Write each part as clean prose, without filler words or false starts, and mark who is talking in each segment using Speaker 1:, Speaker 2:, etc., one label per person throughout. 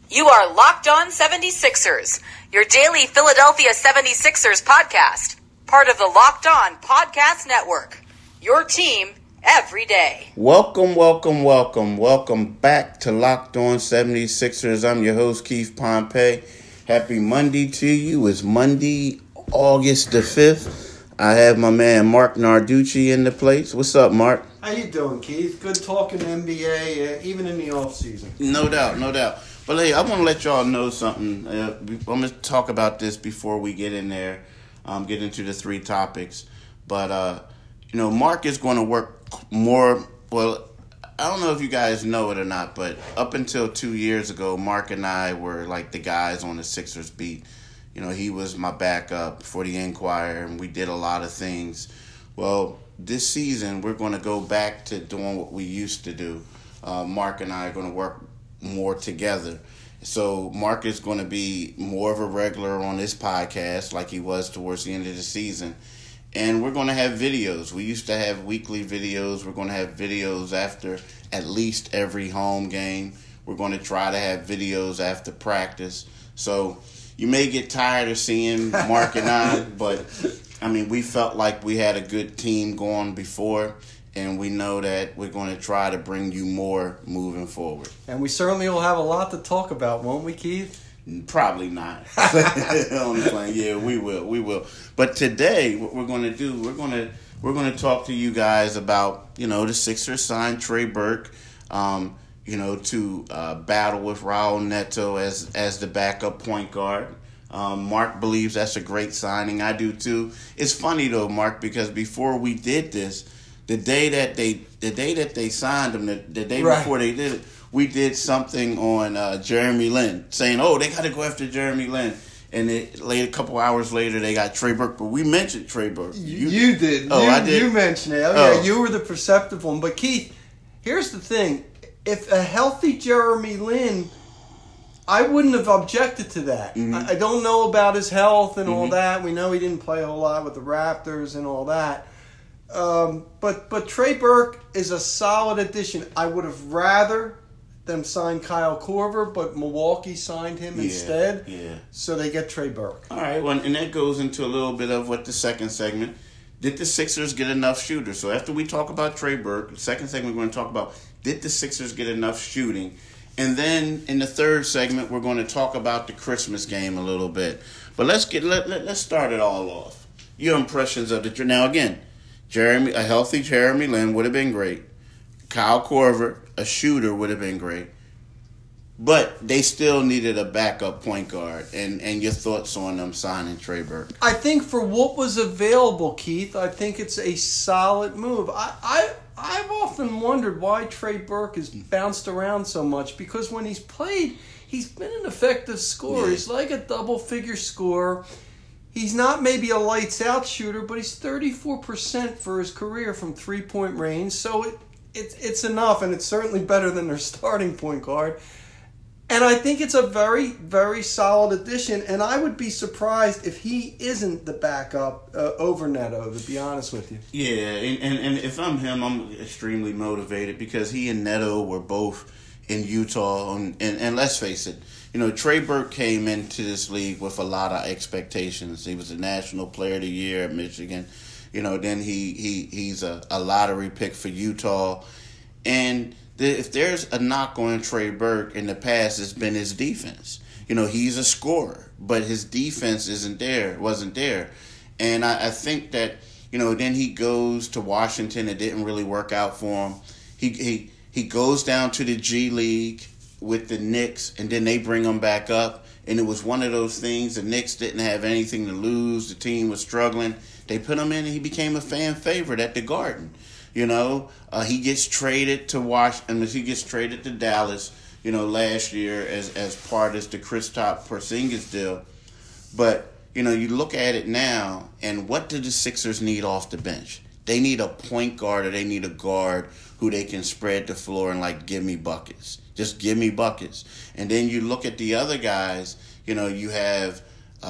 Speaker 1: You are Locked On 76ers, your daily Philadelphia 76ers podcast, part of the Locked On Podcast Network, your team every day.
Speaker 2: Welcome back to Locked On 76ers. I'm your host, Keith Pompey. Happy Monday to you. It's Monday, August the 5th. I have my man Mark Narducci in the place. What's up, Mark?
Speaker 3: How you doing, Keith? Good talking NBA, even in the off season.
Speaker 2: No doubt. But hey, I want to let y'all know something. I'm going to talk about this before we get in there, get into the three topics. But, Mark is going to work more. Well, I don't know if you guys know it or not, but up until 2 years ago, Mark and I were like the guys on the Sixers beat. He was my backup for the Enquirer, and we did a lot of things. Well, this season, we're going to go back to doing what we used to do. Mark and I are going to work more together. So Mark is going to be more of a regular on this podcast like he was towards the end of the season. And we're going to have videos. We used to have weekly videos. We're going to have videos after at least every home game. We're going to try to have videos after practice. So you may get tired of seeing Mark and I, but, we felt like we had a good team going before, and we know that we're going to try to bring you more moving forward.
Speaker 3: And we certainly will have a lot to talk about, won't we, Keith?
Speaker 2: Probably not. Yeah, we will. But today, what we're going to do, we're going to talk to you guys about, the Sixers signed Trey Burke, to battle with Raul Neto as the backup point guard. Mark believes that's a great signing. I do too. It's funny though, Mark, because before we did this, the day that they signed him, the day before they did it, we did something on Jeremy Lin, saying, they got to go after Jeremy Lin. And a couple hours later, they got Trey Burke. But we mentioned Trey Burke.
Speaker 3: You did.
Speaker 2: I did.
Speaker 3: You mentioned it. Yeah, you were the perceptive one. But Keith, here's the thing. If a healthy Jeremy Lin, I wouldn't have objected to that. Mm-hmm. I don't know about his health and all that. We know he didn't play a whole lot with the Raptors and all that. But Trey Burke is a solid addition. I would have rather them sign Kyle Korver, but Milwaukee signed him instead. Yeah. So they get Trey Burke.
Speaker 2: All right, well, and that goes into a little bit of what the second segment. Did the Sixers get enough shooters? So after we talk about Trey Burke, the second segment we're going to talk about, did the Sixers get enough shooting? And then in the third segment, we're going to talk about the Christmas game a little bit. But let's start it all off. Your impressions of the... Now, again, a healthy Jeremy Lin would have been great. Kyle Korver, a shooter, would have been great. But they still needed a backup point guard. And your thoughts on them signing Trey Burke?
Speaker 3: I think for what was available, Keith, I think it's a solid move. I've often wondered why Trey Burke has bounced around so much, because when he's played, he's been an effective scorer. Yeah. He's like a double-figure scorer. He's not maybe a lights-out shooter, but he's 34% for his career from three-point range. So it's enough, and it's certainly better than their starting point guard. And I think it's a very, very solid addition, and I would be surprised if he isn't the backup over Neto, to be honest with you.
Speaker 2: Yeah, and if I'm him, I'm extremely motivated because he and Neto were both in Utah, and let's face it, Trey Burke came into this league with a lot of expectations. He was a National Player of the Year at Michigan. Then he's a lottery pick for Utah, and if there's a knock on Trey Burke in the past, it's been his defense. He's a scorer, but his defense wasn't there. And I think that, then he goes to Washington. It didn't really work out for him. He goes down to the G League with the Knicks, and then they bring him back up. And it was one of those things. The Knicks didn't have anything to lose. The team was struggling. They put him in, and he became a fan favorite at the Garden. He gets traded to Washington. He gets traded to Dallas, last year as part of the Kristaps Porzingis deal. But, you look at it now, and what do the Sixers need off the bench? They need a point guard, or they need a guard who they can spread the floor and, give me buckets. Just give me buckets. And then you look at the other guys, you have,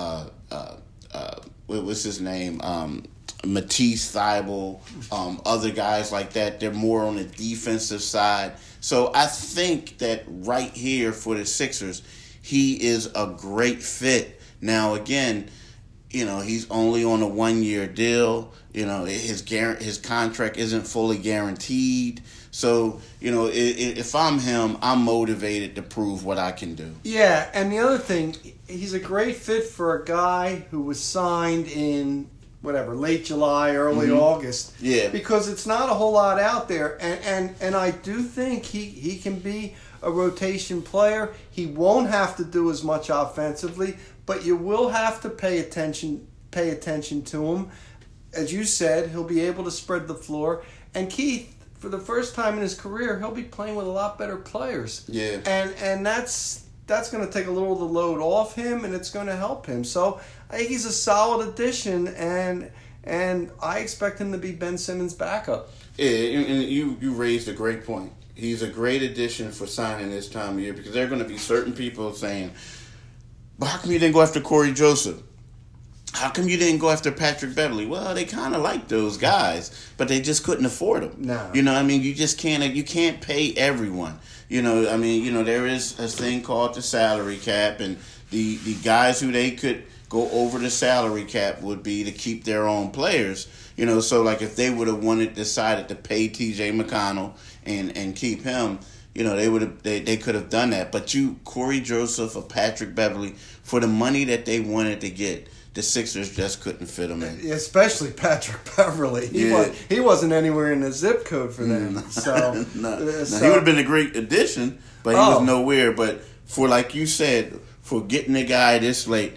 Speaker 2: what's his name? Matisse Thybulle, other guys like that. They're more on the defensive side. So I think that right here for the Sixers, he is a great fit. Now, again, he's only on a 1-year deal. His contract isn't fully guaranteed. So, if I'm him, I'm motivated to prove what I can do.
Speaker 3: Yeah, and the other thing, he's a great fit for a guy who was signed in late July, early August.
Speaker 2: Yeah.
Speaker 3: Because it's not a whole lot out there. And I do think he can be a rotation player. He won't have to do as much offensively, but you will have to pay attention to him. As you said, he'll be able to spread the floor. And Keith, for the first time in his career, he'll be playing with a lot better players.
Speaker 2: Yeah.
Speaker 3: And that's going to take a little of the load off him, and it's going to help him. So I think he's a solid addition, and I expect him to be Ben Simmons' backup.
Speaker 2: Yeah, and you raised a great point. He's a great addition for signing this time of year, because there are going to be certain people saying, but how come you didn't go after Corey Joseph? How come you didn't go after Patrick Beverly? Well, they kind of like those guys, but they just couldn't afford them.
Speaker 3: No.
Speaker 2: You just can't pay everyone. There is a thing called the salary cap, and the guys who they could go over the salary cap would be to keep their own players. So like if they would have decided to pay T.J. McConnell and keep him, they could have done that. But Corey Joseph or Patrick Beverly, for the money that they wanted to get, the Sixers just couldn't fit him in.
Speaker 3: Especially Patrick Beverly. He wasn't anywhere in the zip code for them. So,
Speaker 2: no. He would have been a great addition, but he was nowhere. But for, like you said, for getting a guy this late,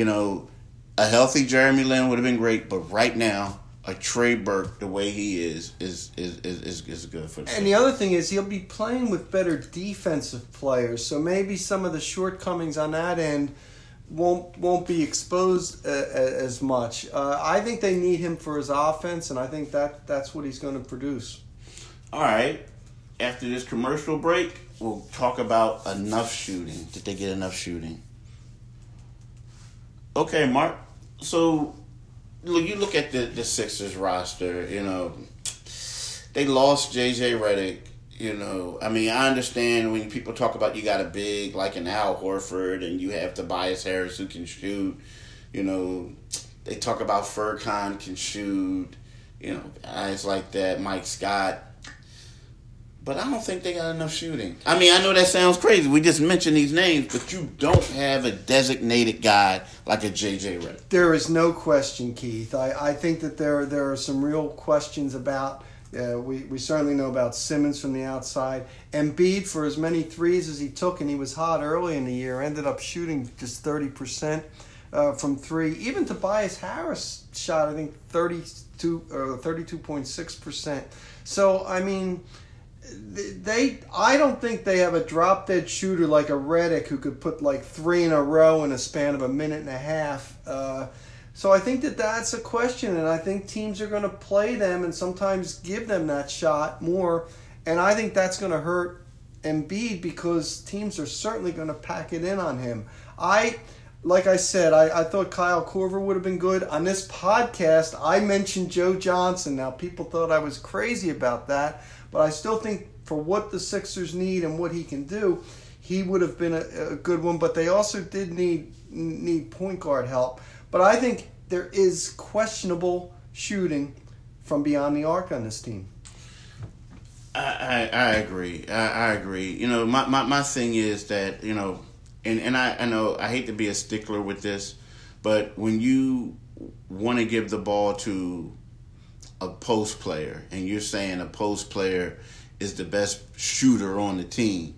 Speaker 2: a healthy Jeremy Lin would have been great. But right now, a Trey Burke, the way he is good for the
Speaker 3: And the other thing is he'll be playing with better defensive players. So maybe some of the shortcomings on that end won't be exposed as much. I think they need him for his offense, and I think that's what he's going to produce.
Speaker 2: All right. After this commercial break, we'll talk about enough shooting. Did they get enough shooting? Okay, Mark. So, you look at the Sixers roster, they lost J.J. Redick. I understand when people talk about you got a big like an Al Horford and you have Tobias Harris who can shoot. They talk about Furkan can shoot. Guys like that, Mike Scott. But I don't think they got enough shooting. I know that sounds crazy. We just mentioned these names, but you don't have a designated guy like a J.J. Redick.
Speaker 3: There is no question, Keith. I think that there are some real questions about. We certainly know about Simmons from the outside. Embiid, for as many threes as he took, and he was hot early in the year, ended up shooting just 30% from three. Even Tobias Harris shot, I think, 32.6%. So, I don't think they have a drop-dead shooter like a Redick who could put like three in a row in a span of a minute and a half. So I think that's a question, and I think teams are going to play them and sometimes give them that shot more, and I think that's going to hurt Embiid because teams are certainly going to pack it in on him. Like I said, I thought Kyle Korver would have been good. On this podcast, I mentioned Joe Johnson. Now, people thought I was crazy about that, but I still think for what the Sixers need and what he can do, he would have been a good one, but they also did need point guard help. But I think there is questionable shooting from beyond the arc on this team.
Speaker 2: I agree. I agree. My thing is that, and I know I hate to be a stickler with this, but when you want to give the ball to a post player and you're saying a post player is the best shooter on the team,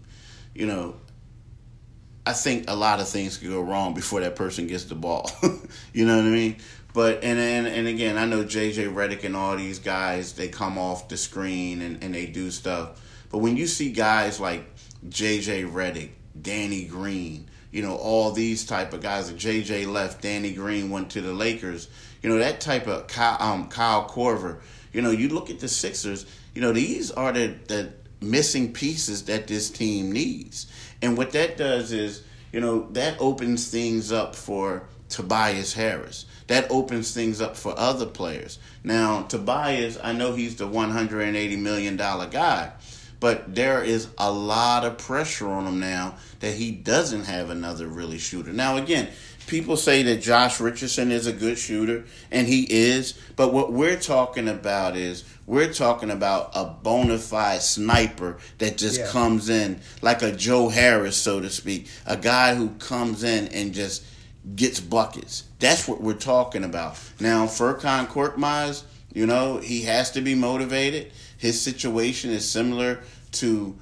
Speaker 2: I think a lot of things could go wrong before that person gets the ball. You know what I mean? But and again, I know J.J. Redick and all these guys, they come off the screen and they do stuff. But when you see guys like J.J. Redick, Danny Green, all these type of guys, like J.J. left, Danny Green went to the Lakers, that type of Kyle Korver, you look at the Sixers, these are the missing pieces that this team needs. And what that does is, that opens things up for Tobias Harris. That opens things up for other players. Now, Tobias, I know he's the $180 million guy, but there is a lot of pressure on him now that he doesn't have another really shooter. Now, again, people say that Josh Richardson is a good shooter, and he is, but what we're talking about is we're talking about a bona fide sniper that just comes in like a Joe Harris, so to speak, a guy who comes in and just gets buckets. That's what we're talking about. Now, Furkan Korkmaz, he has to be motivated. His situation is similar to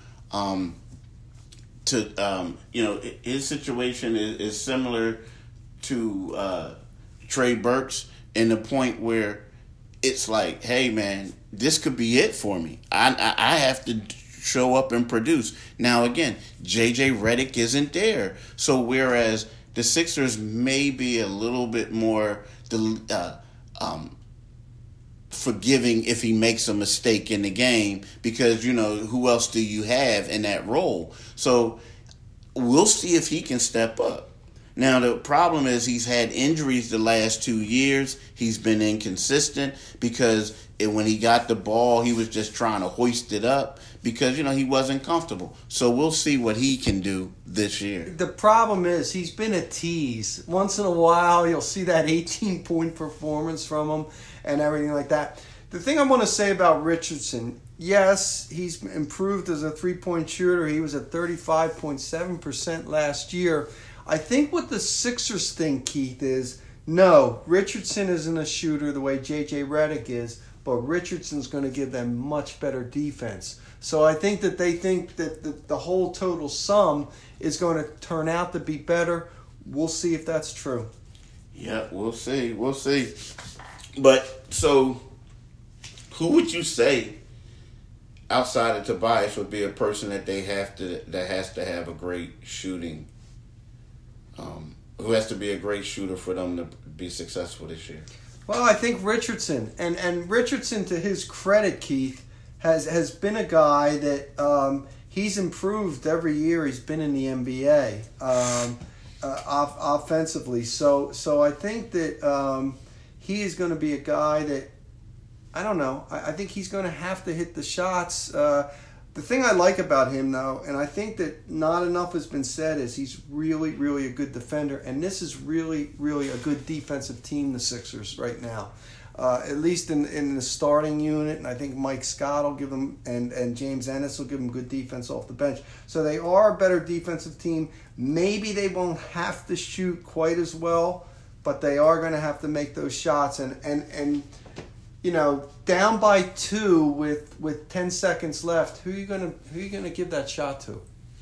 Speaker 2: his situation is similar to Trey Burke's in the point where it's like, hey man, this could be it for me. I have to show up and produce. Now again, JJ Redick isn't there, so whereas the Sixers may be a little bit more forgiving if he makes a mistake in the game, because who else do you have in that role? So we'll see if he can step up. Now the problem is he's had injuries the last 2 years. He's been inconsistent because when he got the ball, he was just trying to hoist it up because he wasn't comfortable. So we'll see what he can do this year.
Speaker 3: The problem is he's been a tease. Once in a while you'll see that 18-point performance from him and everything like that. The thing I want to say about Richardson, yes, he's improved as a three-point shooter. He was at 35.7% last year. I think what the Sixers think, Keith, is no, Richardson isn't a shooter the way J.J. Redick is, but Richardson's going to give them much better defense. So I think that they think that the whole total sum is going to turn out to be better. We'll see if that's true.
Speaker 2: Yeah, we'll see. We'll see. But, so, who would you say outside of Tobias would be a person that has to have a great shooting, who has to be a great shooter for them to be successful this year?
Speaker 3: Well, I think Richardson. And Richardson, to his credit, Keith, has been a guy that he's improved every year he's been in the NBA offensively. So I think that he is going to be a guy that, I don't know, I think he's going to have to hit the shots. The thing I like about him, though, and I think that not enough has been said, is he's really, really a good defender. And this is really, really a good defensive team, the Sixers, right now. At least in the starting unit. And I think Mike Scott will give them, and James Ennis will give them good defense off the bench. So they are a better defensive team. Maybe they won't have to shoot quite as well, but they are going to have to make those shots. And down by 2 with 10 seconds left, who are you gonna give that shot to?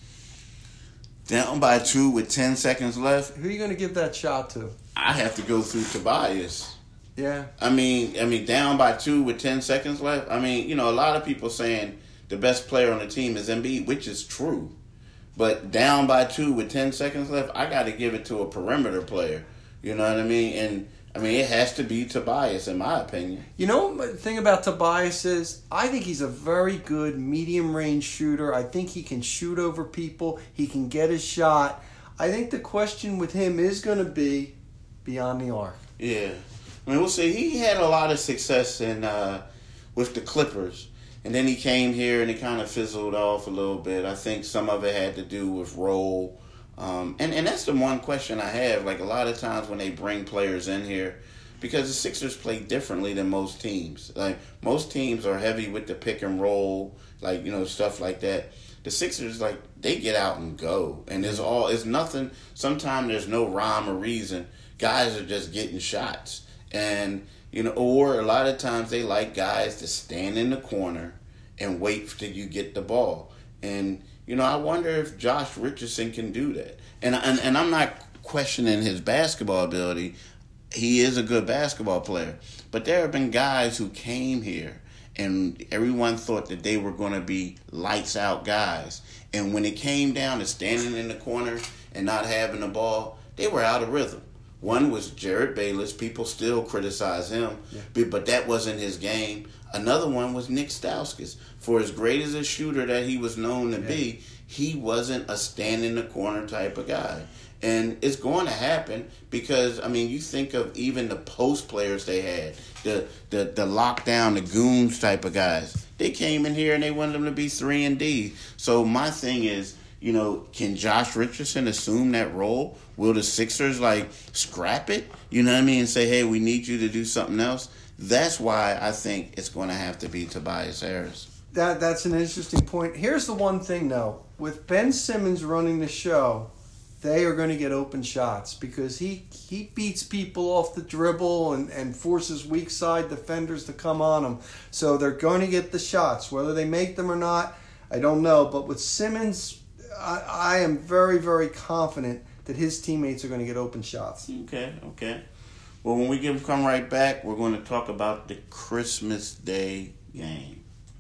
Speaker 2: Down by 2 with 10 seconds left,
Speaker 3: who are you gonna give that shot to?
Speaker 2: I have to go through Tobias.
Speaker 3: Yeah.
Speaker 2: I mean, down by 2 with 10 seconds left. I mean, a lot of people saying the best player on the team is Embiid, which is true. But down by 2 with 10 seconds left, I got to give it to a perimeter player. You know what I mean? And it has to be Tobias, in my opinion.
Speaker 3: The thing about Tobias is, I think he's a very good medium-range shooter. I think he can shoot over people. He can get his shot. I think the question with him is going to be beyond the arc.
Speaker 2: Yeah. We'll see. He had a lot of success with the Clippers. And then he came here and it kind of fizzled off a little bit. I think some of it had to do with role. And that's the one question I have. Like, a lot of times when they bring players in here, because the Sixers play differently than most teams. Like, most teams are heavy with the pick and roll, like, stuff like that. The Sixers, like, they get out and go. And it's nothing. Sometimes there's no rhyme or reason. Guys are just getting shots. And, or a lot of times they like guys to stand in the corner and wait till you get the ball. And, I wonder if Josh Richardson can do that. And I'm not questioning his basketball ability. He is a good basketball player. But there have been guys who came here and everyone thought that they were going to be lights out guys. And when it came down to standing in the corner and not having the ball, they were out of rhythm. One was Jared Bayless. People still criticize him, but that wasn't his game. Another one was Nick Stauskas. For as great as a shooter that he was known to be, he wasn't a stand-in-the-corner type of guy. And it's going to happen because, you think of even the post players they had, the lockdown, the goons type of guys. They came in here and they wanted them to be 3-D. So my thing is, can Josh Richardson assume that role? Will the Sixers scrap it? You know what I mean? And say, hey, we need you to do something else. That's why I think it's going to have to be Tobias Harris.
Speaker 3: That's an interesting point. Here's the one thing, though. With Ben Simmons running the show, they are going to get open shots because he beats people off the dribble and forces weak side defenders to come on him. So they're going to get the shots. Whether they make them or not, I don't know. But with Simmons, I am very, very confident that his teammates are going to get open shots.
Speaker 2: Okay. Well, when we come right back, we're going to talk about the Christmas Day game.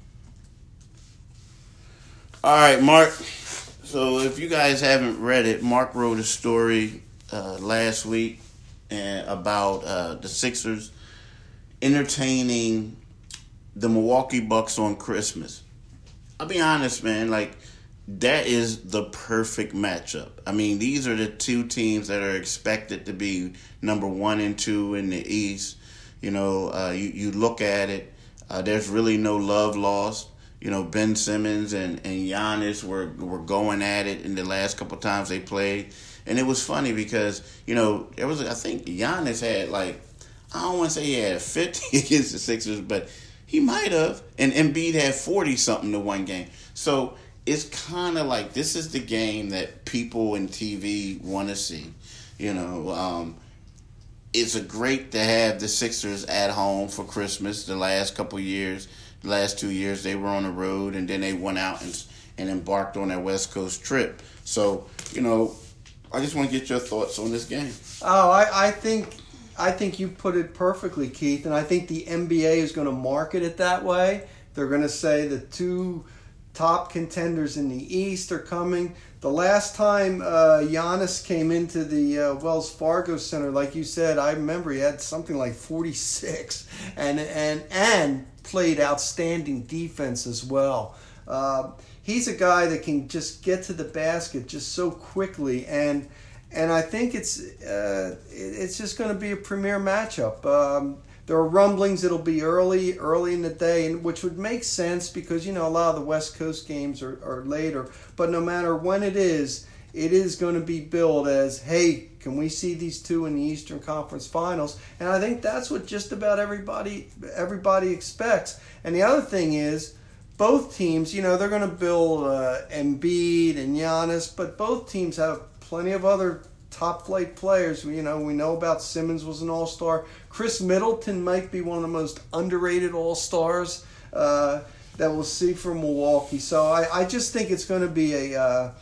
Speaker 2: All right, Mark. So if you guys haven't read it, Mark wrote a story last week about the Sixers entertaining the Milwaukee Bucks on Christmas. I'll be honest, man, that is the perfect matchup. I mean, these are the two teams that are expected to be number 1 and 2 in the East. You look at it, there's really no love lost. Ben Simmons and Giannis were going at it in the last couple of times they played. And it was funny because, I think Giannis had I don't want to say he had 50 against the Sixers, but he might have. And Embiid had 40-something to one game. So it's kind of this is the game that people in TV want to see. It's great to have the Sixers at home for Christmas the last couple of years. The last 2 years they were on the road, and then they went out and embarked on their West Coast trip. So, I just want to get your thoughts on this game.
Speaker 3: Oh, I think you put it perfectly, Keith, and I think the NBA is going to market it that way. They're going to say the two top contenders in the East are coming. The last time Giannis came into the Wells Fargo Center, like you said, I remember he had something like 46 and played outstanding defense as well. He's a guy that can just get to the basket just so quickly, and I think it's just going to be a premier matchup. There are rumblings it'll be early in the day, and which would make sense because a lot of the West Coast games are later. But no matter when it is going to be billed as, hey, can we see these two in the Eastern Conference Finals? And I think that's what just about everybody expects. And the other thing is, both teams, they're going to build Embiid and Giannis, but both teams have plenty of other top-flight players. We know about Simmons was an all-star. Chris Middleton might be one of the most underrated all-stars that we'll see from Milwaukee. So I just think it's going to be a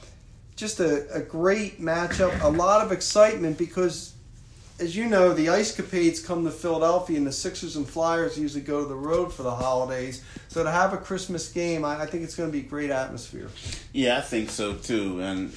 Speaker 3: great matchup, a lot of excitement because, as you know, the Ice Capades come to Philadelphia and the Sixers and Flyers usually go to the road for the holidays. So to have a Christmas game, I think it's going to be a great atmosphere.
Speaker 2: Yeah, I think so too. And,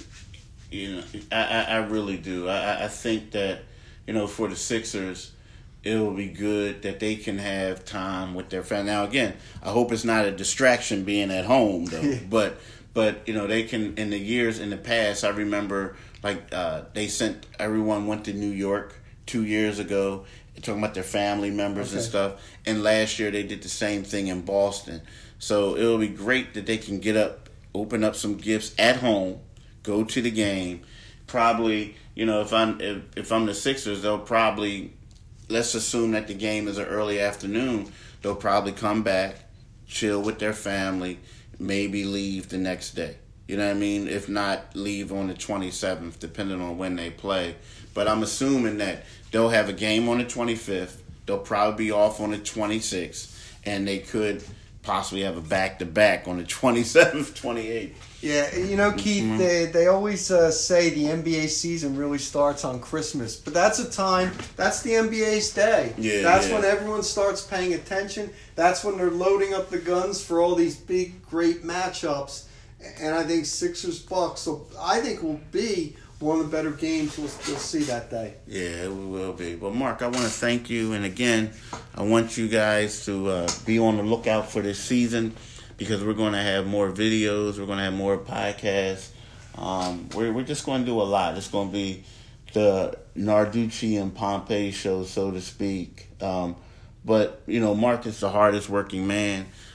Speaker 2: I really do. I think that, for the Sixers, it will be good that they can have time with their family. Now, again, I hope it's not a distraction being at home, though. But they can, in the years in the past, I remember, they sent, everyone went to New York 2 years ago, talking about their family members and stuff. And last year they did the same thing in Boston. So it'll be great that they can get up, open up some gifts at home, go to the game. Probably, if I'm the Sixers, they'll probably, let's assume that the game is an early afternoon, they'll probably come back, chill with their family, maybe leave the next day. You know what I mean? If not, leave on the 27th, depending on when they play. But I'm assuming that they'll have a game on the 25th. They'll probably be off on the 26th. And they could possibly have a back-to-back on the 27th, 28th.
Speaker 3: Yeah, Keith, they always say the NBA season really starts on Christmas. But that's that's the NBA's day. That's when everyone starts paying attention. That's when they're loading up the guns for all these big, great matchups. And I think Sixers-Bucks, so I think will be one of the better games we'll see that day. Yeah,
Speaker 2: it will be. Well, Mark, I want to thank you. And again, I want you guys to be on the lookout for this season because we're going to have more videos. We're going to have more podcasts. We're just going to do a lot. It's going to be the Narducci and Pompei show, so to speak. But, Mark is the hardest working man.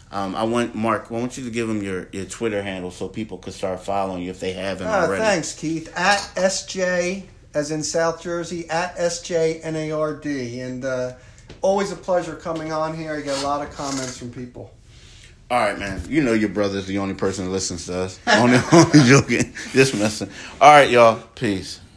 Speaker 2: Mark, I want you to give them your Twitter handle so people can start following you if they haven't already.
Speaker 3: Thanks, Keith. At SJ, as in South Jersey, at SJNARD. And always a pleasure coming on here. I get a lot of comments from people.
Speaker 2: All right, man. You know your brother's the only person that listens to us. Only joking. Just messing. All right, y'all. Peace.